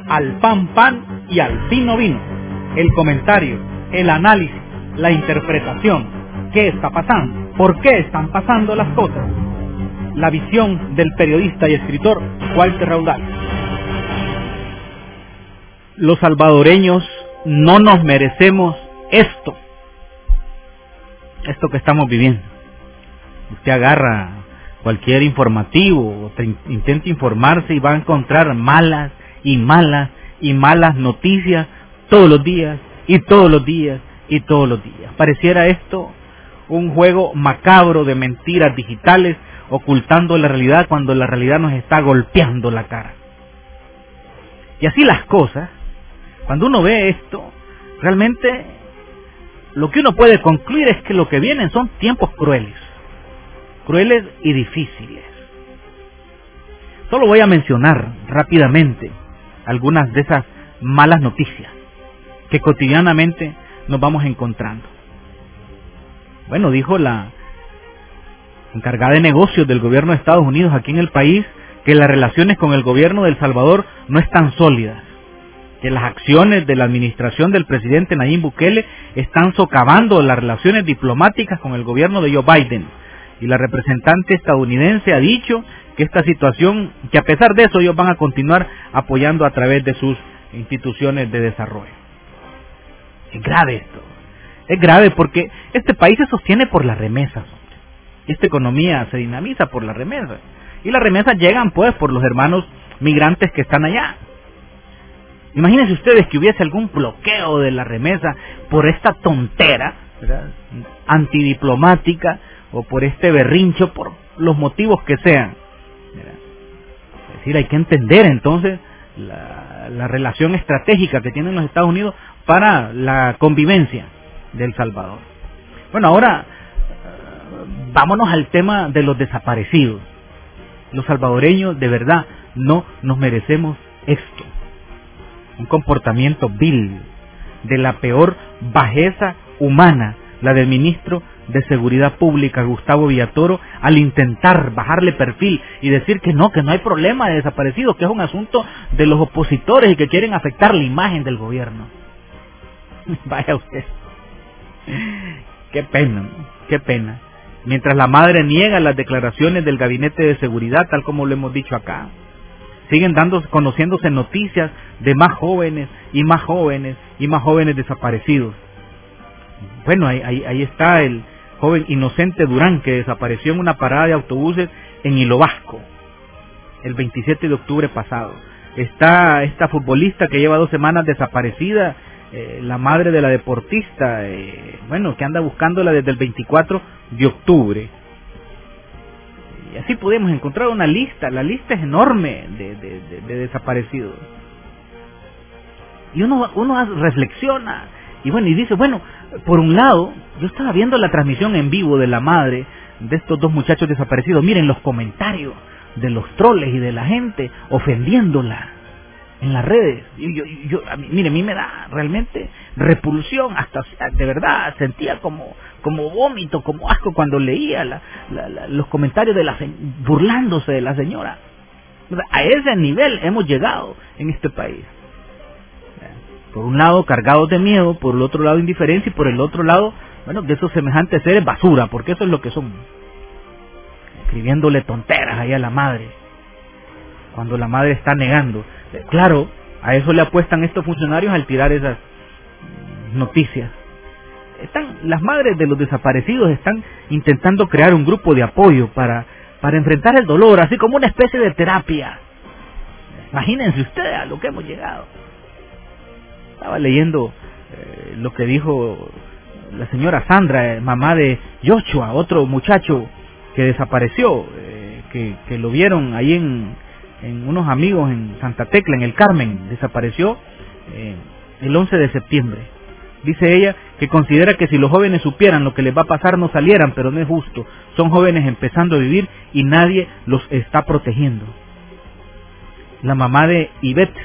al pan pan y al vino vino. El comentario, el análisis, la interpretación. ¿Qué está pasando? ¿Por qué están pasando las cosas? La visión del periodista y escritor Walter Raudal. Los salvadoreños no nos merecemos esto que estamos viviendo. Usted agarra cualquier informativo, intenta informarse y va a encontrar malas y malas y malas noticias todos los días y todos los días y todos los días. Pareciera esto un juego macabro de mentiras digitales ocultando la realidad cuando la realidad nos está golpeando la cara. Y así las cosas, cuando uno ve esto, realmente lo que uno puede concluir es que lo que vienen son tiempos crueles y difíciles. Solo voy a mencionar rápidamente algunas de esas malas noticias que cotidianamente nos vamos encontrando. Bueno, dijo la encargada de negocios del gobierno de Estados Unidos aquí en el país que las relaciones con el gobierno de El Salvador no están sólidas, que las acciones de la administración del presidente Nayib Bukele están socavando las relaciones diplomáticas con el gobierno de Joe Biden. Y la representante estadounidense ha dicho que esta situación, que a pesar de eso ellos van a continuar apoyando a través de sus instituciones de desarrollo. Es grave esto. Es grave porque este país se sostiene por las remesas. Esta economía se dinamiza por las remesas. Y las remesas llegan pues por los hermanos migrantes que están allá. Imagínense ustedes que hubiese algún bloqueo de la remesa por esta tontera, ¿verdad?, antidiplomática, o por este berrincho, por los motivos que sean. Es decir, hay que entender entonces la relación estratégica que tienen los Estados Unidos para la convivencia de El Salvador. Bueno, ahora vámonos al tema de los desaparecidos. Los salvadoreños de verdad no nos merecemos esto. Un comportamiento vil, de la peor bajeza humana, la del ministro de Seguridad Pública, Gustavo Villatoro, al intentar bajarle perfil y decir que no hay problema de desaparecidos, que es un asunto de los opositores y que quieren afectar la imagen del gobierno. Vaya usted. Qué pena, qué pena. Mientras la madre niega las declaraciones del Gabinete de Seguridad, tal como lo hemos dicho acá, siguen conociéndose noticias de más jóvenes y más jóvenes y más jóvenes desaparecidos. Bueno, ahí está el joven Inocente Durán, que desapareció en una parada de autobuses en Hilo Vasco el 27 de octubre pasado. Está esta futbolista que lleva 2 semanas desaparecida, la madre de la deportista, que anda buscándola desde el 24 de octubre. Y así podemos encontrar una lista, la lista es enorme de desaparecidos. Y uno reflexiona y dice, por un lado, yo estaba viendo la transmisión en vivo de la madre de estos 2 muchachos desaparecidos. Miren los comentarios de los troles y de la gente ofendiéndola en las redes. A mí me da realmente repulsión, hasta de verdad sentía como vómito, como asco cuando leía los comentarios burlándose de la señora. A ese nivel hemos llegado en este país. Por un lado cargados de miedo, por el otro lado indiferencia y por el otro lado, de esos semejantes seres basura, porque eso es lo que son. Escribiéndole tonteras ahí a la madre, cuando la madre está negando. Claro, a eso le apuestan estos funcionarios al tirar esas noticias. Las madres de los desaparecidos están intentando crear un grupo de apoyo para enfrentar el dolor, así como una especie de terapia. Imagínense ustedes a lo que hemos llegado. Estaba leyendo lo que dijo la señora Sandra, mamá de Joshua, otro muchacho que desapareció, que lo vieron ahí en unos amigos en Santa Tecla, en el Carmen. Desapareció el 11 de septiembre. Dice ella que considera que si los jóvenes supieran lo que les va a pasar no salieran, pero no es justo. Son jóvenes empezando a vivir y nadie los está protegiendo. La mamá de Ivette,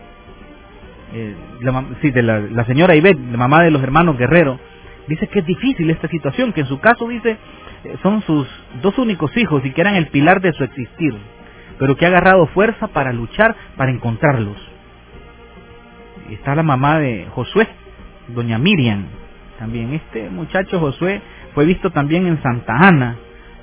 la señora Ivette, la mamá de los hermanos Guerrero, dice que es difícil esta situación, que en su caso, dice, son sus 2 únicos hijos y que eran el pilar de su existir, pero que ha agarrado fuerza para luchar, para encontrarlos. está la mamá de Josué, doña Miriam. También este muchacho Josué fue visto también en Santa Ana,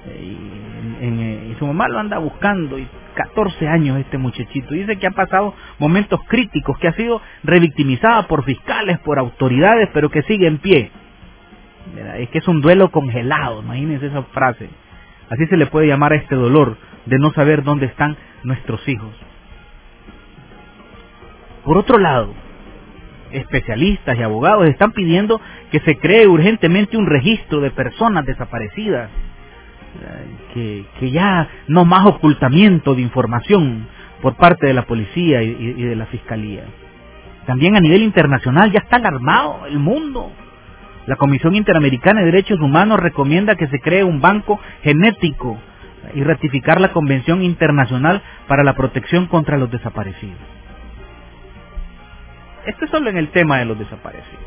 y su mamá lo anda buscando, y 14 años este muchachito. Dice que ha pasado momentos críticos, que ha sido revictimizada por fiscales, por autoridades, pero que sigue en pie. Es que es un duelo congelado, imagínense esa frase. Así se le puede llamar a este dolor de no saber dónde están nuestros hijos. Por otro lado, especialistas y abogados están pidiendo que se cree urgentemente un registro de personas desaparecidas, que ya no más ocultamiento de información por parte de la policía y de la fiscalía. También a nivel internacional ya está alarmado el mundo. La Comisión Interamericana de Derechos Humanos recomienda que se cree un banco genético y ratificar la Convención Internacional para la Protección contra los Desaparecidos. Esto es solo en el tema de los desaparecidos.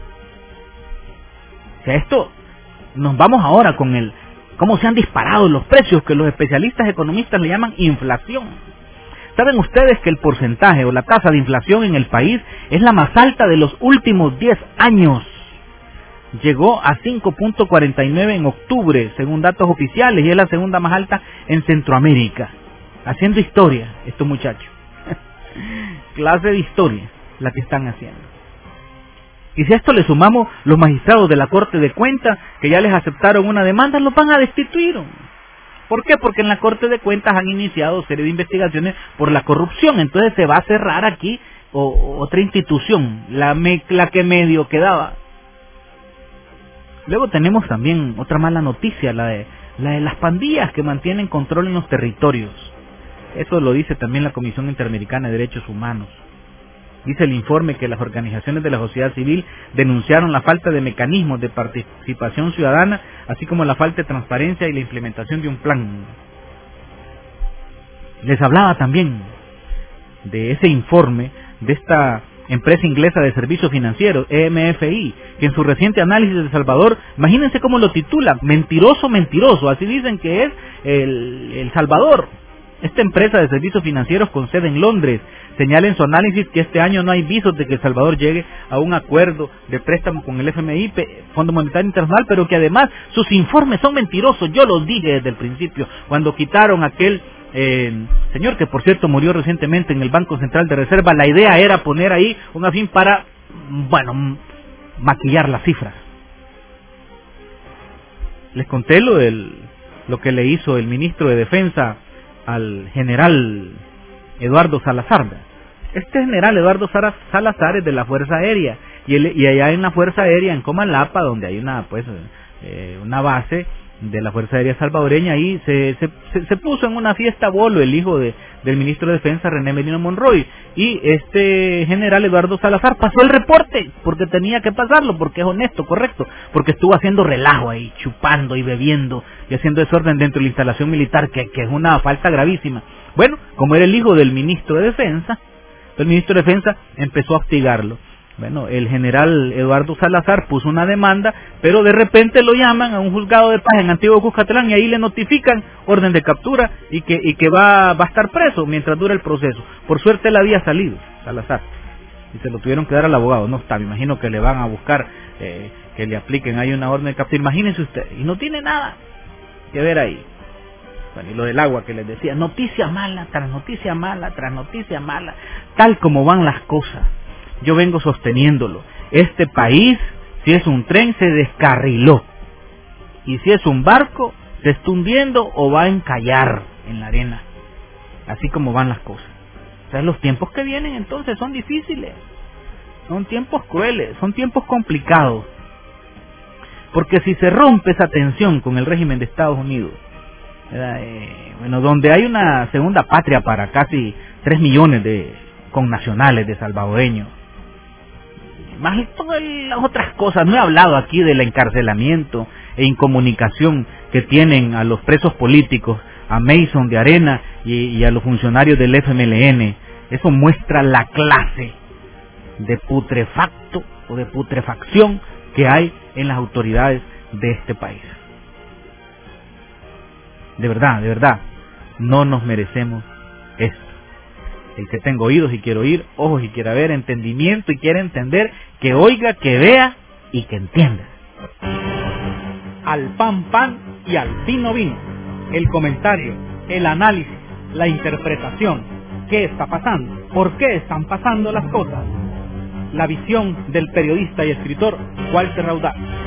O sea, esto, nos vamos ahora con el cómo se han disparado los precios, que los especialistas economistas le llaman inflación. ¿Saben ustedes que el porcentaje o la tasa de inflación en el país es la más alta de los últimos 10 años? Llegó a 5.49 en octubre, según datos oficiales, y es la segunda más alta en Centroamérica. Haciendo historia, estos muchachos. Clase de historia la que están haciendo. Y si a esto le sumamos los magistrados de la Corte de Cuentas, que ya les aceptaron una demanda, los van a destituir. ¿Por qué? Porque en la Corte de Cuentas han iniciado serie de investigaciones por la corrupción. Entonces se va a cerrar aquí otra institución, la que medio quedaba. Luego tenemos también otra mala noticia, la de las pandillas que mantienen control en los territorios. Eso lo dice también la Comisión Interamericana de Derechos Humanos. Dice el informe que las organizaciones de la sociedad civil denunciaron la falta de mecanismos de participación ciudadana, así como la falta de transparencia y la implementación de un plan. Les hablaba también de ese informe de esta empresa inglesa de servicios financieros, EMFI, que en su reciente análisis de El Salvador, imagínense cómo lo titula, mentiroso, mentiroso, así dicen que es El Salvador. Esta empresa de servicios financieros con sede en Londres señala en su análisis que este año no hay visos de que El Salvador llegue a un acuerdo de préstamo con el FMI, Fondo Monetario Internacional, pero que además sus informes son mentirosos. Yo los dije desde el principio, cuando quitaron aquel señor que por cierto murió recientemente en el Banco Central de Reserva. La idea era poner ahí un fin para, maquillar las cifras. Les conté lo que le hizo el ministro de Defensa al general Eduardo Salazar. Este general Eduardo Salazar es de la Fuerza Aérea, y allá en la Fuerza Aérea, en Comalapa, donde hay una base de la Fuerza Aérea salvadoreña, ahí se puso en una fiesta bolo el hijo del ministro de Defensa, René Merino Monroy, y este general Eduardo Salazar pasó el reporte, porque tenía que pasarlo, porque es honesto, correcto, porque estuvo haciendo relajo ahí, chupando y bebiendo, y haciendo desorden dentro de la instalación militar, que es una falta gravísima. Bueno, como era el hijo del ministro de Defensa, el ministro de Defensa empezó a hostigarlo. Bueno, el general Eduardo Salazar puso una demanda, pero de repente lo llaman a un juzgado de paz en Antiguo Cuscatlán y ahí le notifican orden de captura y que va a estar preso mientras dura el proceso. Por suerte él había salido, Salazar, y se lo tuvieron que dar al abogado. No está, me imagino que le van a buscar que le apliquen ahí una orden de captura. Imagínense usted, y no tiene nada que ver ahí. Bueno, y lo del agua que les decía, noticia mala tras noticia mala tras noticia mala, tal como van las cosas. Yo vengo sosteniéndolo. Este país, si es un tren, se descarriló. Y si es un barco, se está hundiendo o va a encallar en la arena. Así como van las cosas. O sea, los tiempos que vienen entonces son difíciles. Son tiempos crueles, son tiempos complicados. Porque si se rompe esa tensión con el régimen de Estados Unidos, donde hay una segunda patria para casi 3 millones de connacionales de salvadoreños, más todas las otras cosas. No he hablado aquí del encarcelamiento e incomunicación que tienen a los presos políticos, a Mason de Arena y a los funcionarios del FMLN. Eso muestra la clase de putrefacto o de putrefacción que hay en las autoridades de este país. De verdad, no nos merecemos esto. El que tenga oídos y quiere oír, ojos y quiera ver, entendimiento y quiere entender, que oiga, que vea y que entienda. Al pan, pan y al vino, vino. El comentario, el análisis, la interpretación. ¿Qué está pasando? ¿Por qué están pasando las cosas? La visión del periodista y escritor Walter Raudal.